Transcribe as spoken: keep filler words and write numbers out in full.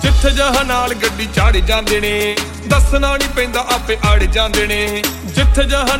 ਜਿੱਥੇ ਜਹਾਂ ਨਾਲ ਗੱਡੀ ਚੜ ਜਾਂਦੇ ਨੇ ਦੱਸਣਾ ਨਹੀਂ ਪੈਂਦਾ ਆਪੇ ਅੜ ਜਾਂਦੇ ਨੇ ਜਿੱਥੇ ਜਹਾਂ